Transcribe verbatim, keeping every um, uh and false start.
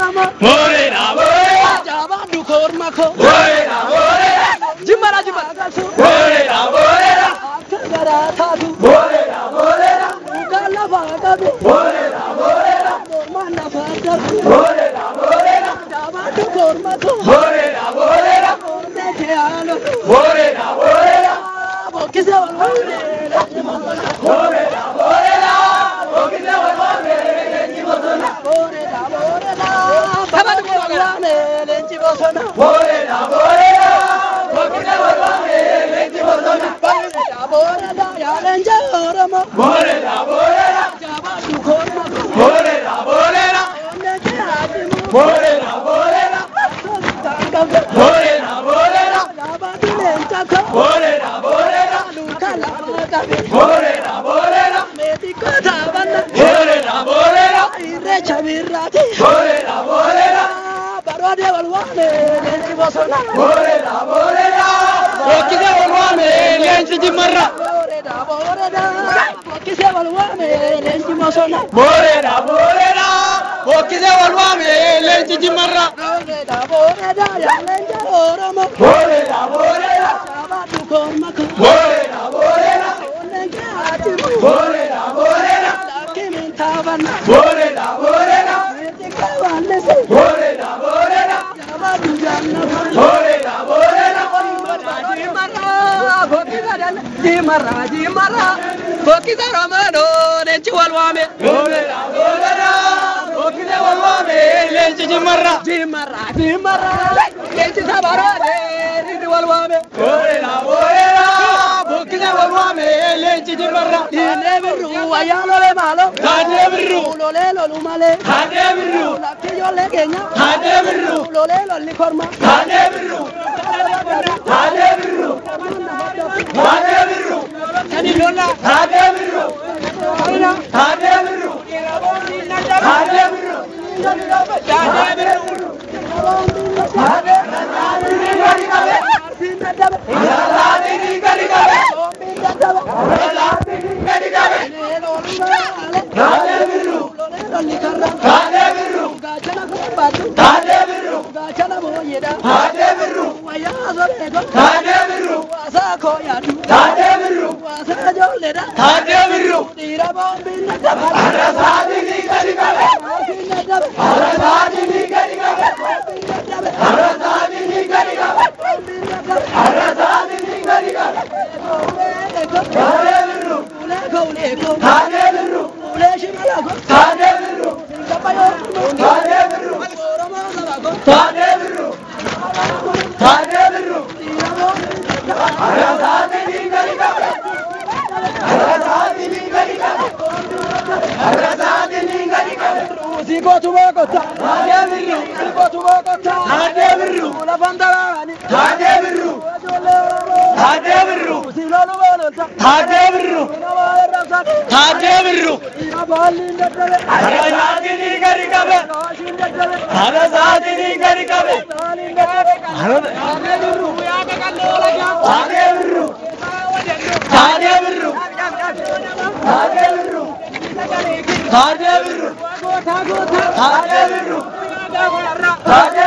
orama. Morena, morena. Jaba du korma ko. Morena, morena. Jimara jimara. Morena, morena. Akagara thadu. Morena, morena. Ukala bagabi. Morena, morena. Mana bagabi. Morena, morena. Jaba du korma ko. Morena, morena. Korme khayalo. Morena, morena. Bokise walwane. Morena, morena. Bokise walwane. Lenchibosona. Morena, morena. Jaba du walwane. Lenchibosona. Morena, morena. Bokise walwane. Lenchibosona. Morena, morena. Yalenja orama. Morena, morena. Jaba du korma ko. Morena, morena. Korme khayalo. Morena, morena. Morena, morena. Jaba du lencha ko. Morena, morena. Ukala bagabi. Morena, morena. Medico tavana. Morena, morena. Ire chavirati. Morena, morena. Barode walwane. Lenchibosona. Morena, morena. Bokise walwane. Lenchijimarra. Morena, morena. Bokise walwane. Lenchibosona. Morena, morena. Bokise walwane. Lenchijimarra. Morena, morena. Yalenja oramo. Morena, morena. Jaba du korma ko. Morena, morena. Lenja atimu. Morena, morena. Lakimin tavana. Morena, morena. Medico walese. Morena, morena. Jaba du janna. Morena, morena. Jimara, Jimara, Bokisa Romano, Lenchiwalwame. Morena, morena. Bokise walwane. Lenchijimarra. Jimara, Jimara, Lenchisabarade, Lenchiwalwame. Morena, morena. Bokise walwane. Lenchijimarra. Inebiru, Ayalo le malo. Hadebiru. Ulolelo lumale. Hadebiru. Lakiyo le kenya. Hadebiru. Ulolelo likorma. Hadebiru. Hadebiru. Hadebiru. Kanilola. Hadebiru. Aina. Hadebiru. Hadebiru. Hadebiru. Hadebiru.